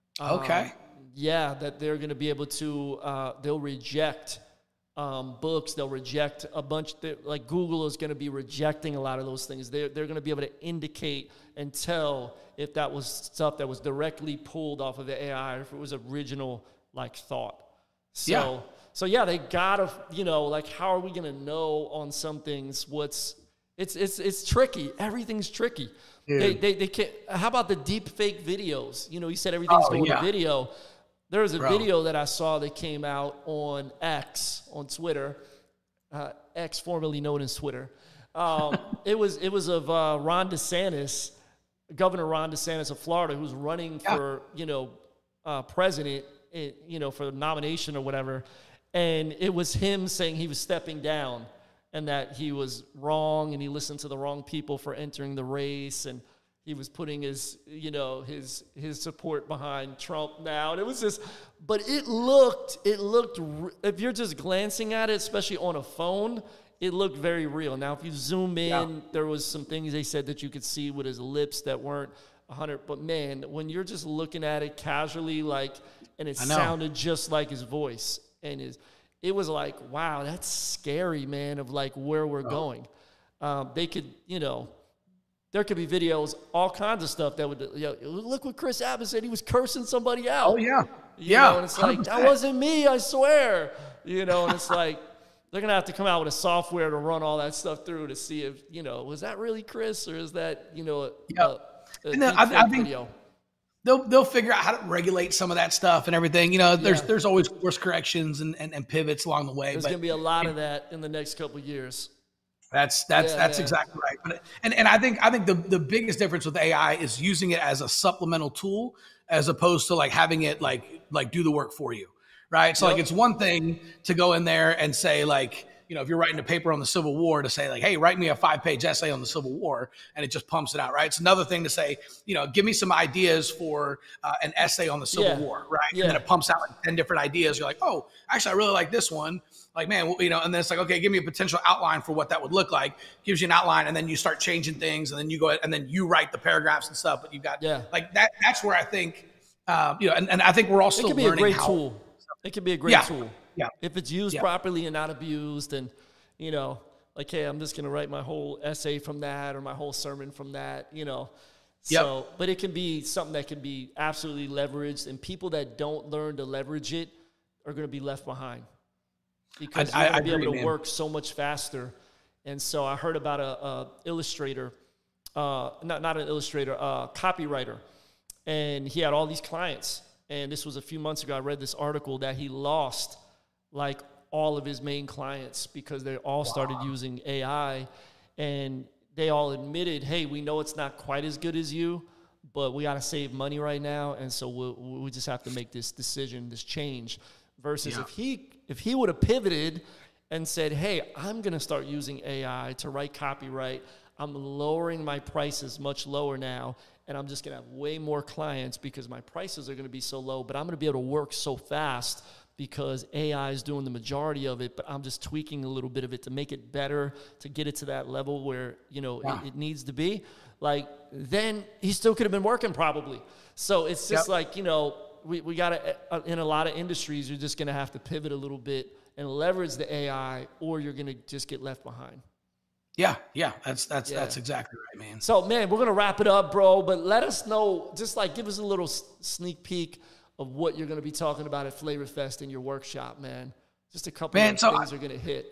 [SPEAKER 1] that they're going to be able to they'll reject books. They'll reject a bunch. Google is going to be rejecting a lot of those things. They're going to be able to indicate and tell if that was stuff that was directly pulled off of the AI or if it was original thought. So they gotta, how are we gonna know on some things it's tricky. Everything's tricky. Dude. They can't. How about the deep fake videos? You said everything's going to video. There was a video that I saw that came out on X, on Twitter, X formerly known as Twitter. It was of Ron DeSantis, Governor Ron DeSantis of Florida, who's running for president, for the nomination or whatever, and it was him saying he was stepping down and that he was wrong and he listened to the wrong people for entering the race and he was putting his support behind Trump now. And it was just, but it looked, if you're just glancing at it, especially on a phone, it looked very real. Now, if you zoom in, there was some things they said that you could see with his lips that weren't 100. But man, when you're just looking at it casually, and it sounded just like his voice, and it was wow, that's scary, man, of where we're going. They could, there could be videos, all kinds of stuff that would, look what Chris Abbott said. He was cursing somebody out.
[SPEAKER 2] Oh, yeah.
[SPEAKER 1] And it's 100%. That wasn't me, I swear. And it's they're going to have to come out with a software to run all that stuff through to see if, was that really Chris or is that,
[SPEAKER 2] I think video? They'll figure out how to regulate some of that stuff and everything. There's always course corrections and pivots along the way.
[SPEAKER 1] There's going to be a lot of that in the next couple of years.
[SPEAKER 2] That's exactly right. But I think the biggest difference with AI is using it as a supplemental tool as opposed to having it do the work for you. Right. So it's one thing to go in there and say if you're writing a paper on the Civil War to say hey, write me a 5-page essay on the Civil War, and it just pumps it out. Right. It's another thing to say, give me some ideas for an essay on the Civil War. Right. Yeah. And then it pumps out 10 different ideas. You're oh, actually, I really like this one. Man, and then it's okay, give me a potential outline for what that would look like. Gives you an outline, and then you start changing things, and then you go and then you write the paragraphs and stuff. But you've got that. That's where I think And I think we're all still
[SPEAKER 1] It can be a
[SPEAKER 2] learning
[SPEAKER 1] great
[SPEAKER 2] how.
[SPEAKER 1] tool. It can be a great tool.
[SPEAKER 2] Yeah.
[SPEAKER 1] If it's used properly and not abused, and, like, hey, I'm just going to write my whole essay from that or my whole sermon from that, So, but it can be something that can be absolutely leveraged, and people that don't learn to leverage it are going to be left behind because you're going to be able to work so much faster. And so I heard about a illustrator, not an illustrator, a copywriter, and he had all these clients. And this was a few months ago. I read this article that he lost like all of his main clients because they all started using AI, and they all admitted, hey, we know it's not quite as good as you, but we got to save money right now. And so we just have to make this decision, this change versus if he would have pivoted and said, hey, I'm going to start using AI to write copyright. I'm lowering my prices much lower now, and I'm just going to have way more clients because my prices are going to be so low, but I'm going to be able to work so fast because AI is doing the majority of it, but I'm just tweaking a little bit of it to make it better, to get it to that level where, it needs to be. Like, then he still could have been working probably. So it's just like, we got to, in a lot of industries, you're just going to have to pivot a little bit and leverage the AI, or you're going to just get left behind.
[SPEAKER 2] Yeah. That's exactly right, man.
[SPEAKER 1] So, man, we're going to wrap it up, bro, but let us know, just like give us a little sneak peek of what you're going to be talking about at Flavor Fest in your workshop, man. Just a couple of things are going to hit.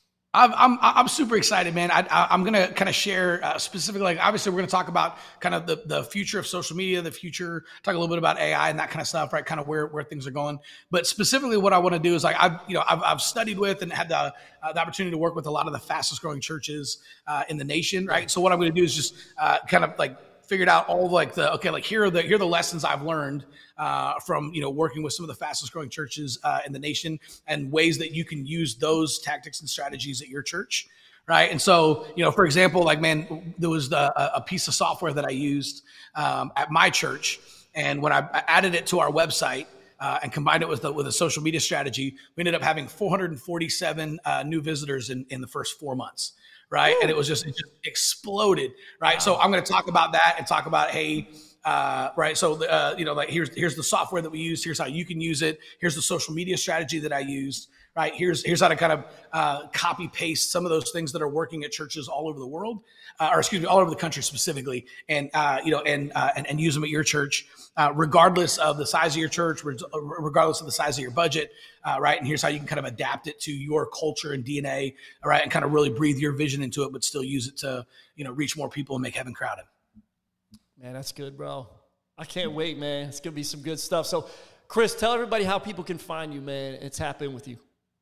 [SPEAKER 2] I'm super excited, man. I'm going to kind of share specifically, like, obviously we're going to talk about kind of the future of social media, the future, talk a little bit about AI and that kind of stuff, right? Kind of where things are going. But specifically what I want to do is, like, I've studied with and had the opportunity to work with a lot of the fastest growing churches in the nation, right? So what I'm going to do is just kind of like figured out all here are the lessons I've learned from working with some of the fastest growing churches in the nation, and ways that you can use those tactics and strategies at your church, right? And so, for example, like, man, there was a piece of software that I used at my church, and when I added it to our website and combined it with a social media strategy, we ended up having 447 new visitors in the first 4 months. Right. Ooh. And it just exploded. Right. Wow. So I'm going to talk about that and talk about, hey, right. So, like, here's the software that we use. Here's how you can use it. Here's the social media strategy that I used. Right. Here's how to kind of copy paste some of those things that are working at churches all over the world, all over the country specifically, and use them at your church, regardless of the size of your church, regardless of the size of your budget. Right. And here's how you can kind of adapt it to your culture and DNA. All right. And kind of really breathe your vision into it, but still use it to, reach more people and make heaven crowded.
[SPEAKER 1] Man, that's good, bro. I can't wait, man. It's going to be some good stuff. So, Chris, tell everybody how people can find you, man, and tap in with you.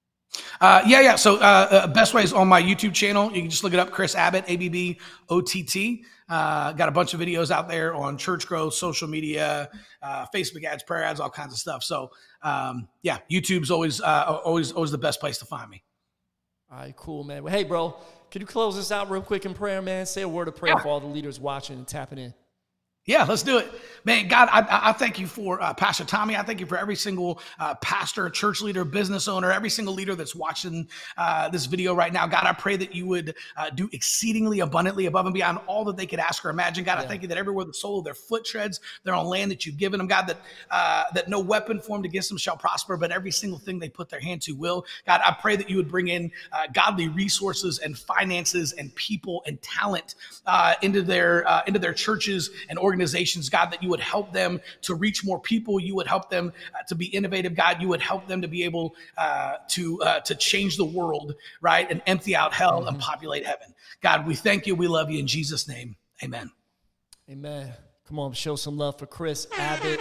[SPEAKER 2] So best way is on my YouTube channel. You can just look it up, Chris Abbott, ABBOTT. Got a bunch of videos out there on church growth, social media, Facebook ads, prayer ads, all kinds of stuff. So YouTube's always the best place to find me.
[SPEAKER 1] All right, cool, man. Well, hey, bro, could you close this out real quick in prayer, man? Say a word of prayer for all the leaders watching and tapping in.
[SPEAKER 2] Yeah, let's do it. Man, God, I thank you for Pastor Tommy. I thank you for every single pastor, church leader, business owner, every single leader that's watching this video right now. God, I pray that you would do exceedingly abundantly above and beyond all that they could ask or imagine. God, I thank you that everywhere the sole of their foot treads, they're on land that you've given them. God, that no weapon formed against them shall prosper, but every single thing they put their hand to will. God, I pray that you would bring in godly resources and finances and people and talent into their churches and organizations, God, that you would help them to reach more people. You would help them to be innovative, God. You would help them to be able to change the world, right, and empty out hell and populate heaven. God, we thank you. We love you in Jesus' name. Amen.
[SPEAKER 1] Amen. Come on, show some love for Chris Abbott.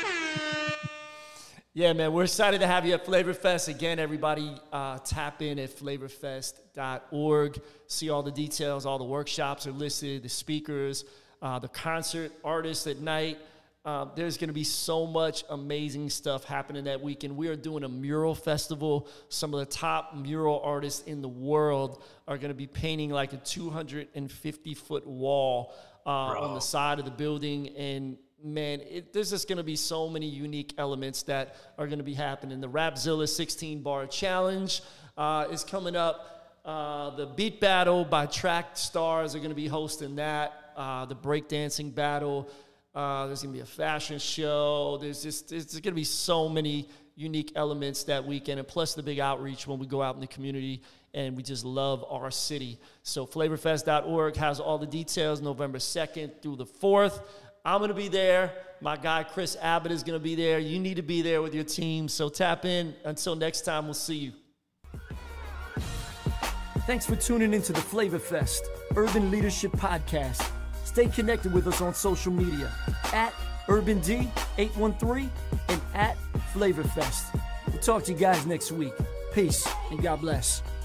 [SPEAKER 1] Yeah, man, we're excited to have you at Flavor Fest. Again, everybody tap in at flavorfest.org. See all the details. All the workshops are listed, the speakers, the concert, artists at night. There's going to be so much amazing stuff happening that weekend. We are doing a mural festival. Some of the top mural artists in the world are going to be painting like a 250-foot wall on the side of the building. And, man, there's just going to be so many unique elements that are going to be happening. The Rapzilla 16-bar challenge is coming up. The Beat Battle by Track Stars are going to be hosting that. The breakdancing battle. There's going to be a fashion show. There's going to be so many unique elements that weekend, and plus the big outreach when we go out in the community, and we just love our city. So flavorfest.org has all the details, November 2nd through the 4th. I'm going to be there. My guy Chris Abbott is going to be there. You need to be there with your team, so tap in. Until next time, we'll see you. Thanks for tuning into the Flavor Fest Urban Leadership Podcast. Stay connected with us on social media at UrbanD813 and at FlavorFest. We'll talk to you guys next week. Peace and God bless.